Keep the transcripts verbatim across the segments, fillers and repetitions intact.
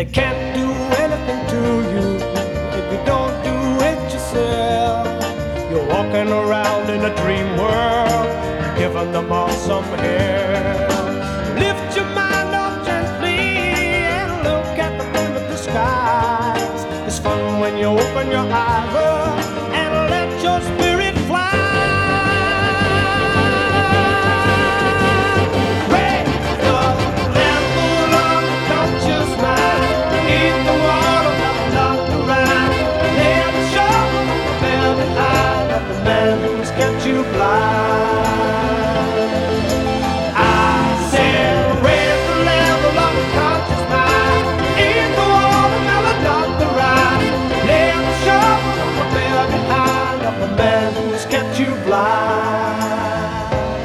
They can't do anything to you if you don't do it yourself. You're walking around in a dream world, giving them all some hell. Lift your mind up gently and look at the limited skies. It's fun when you open your eyes up and let your spirit fly. Kept you blind. I said, raise the level of your conscious mind. Eat the watermelon, not the rind. Lay the shovel on the bed behind of the man who's kept you blind.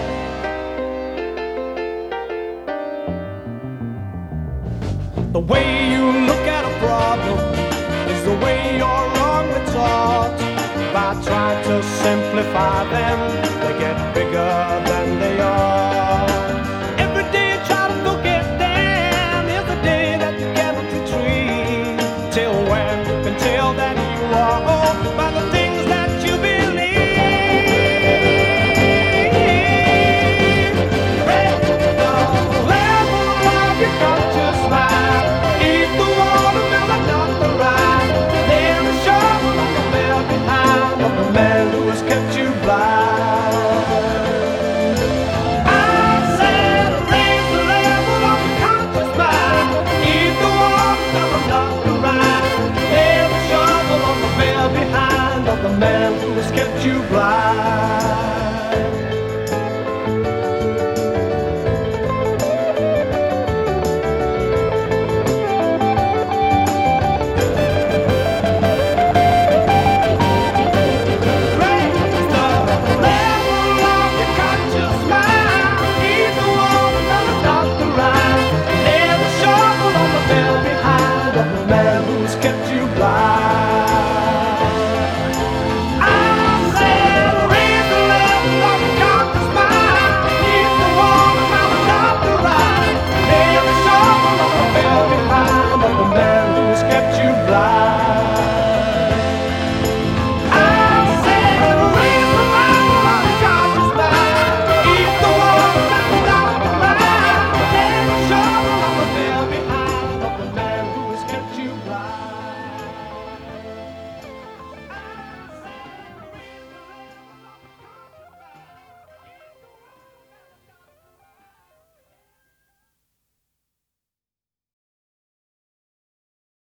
The way you look at a problem is the way you're wrongly taught. By trying to simplify them, they get bigger than they are. Every day you try to forget them is the day that you cannot retreat. Till when you can tell that you are owned by the things that you believe. Raise the level of your conscious mind. Eat the watermelon, not the rind. Lay the shovel on the bed behind of the man who has kept you blind. I said, raise the level of your conscious mind. Eat the watermelon, not the rind. Lay the shovel on the bed behind of the man who has kept you blind.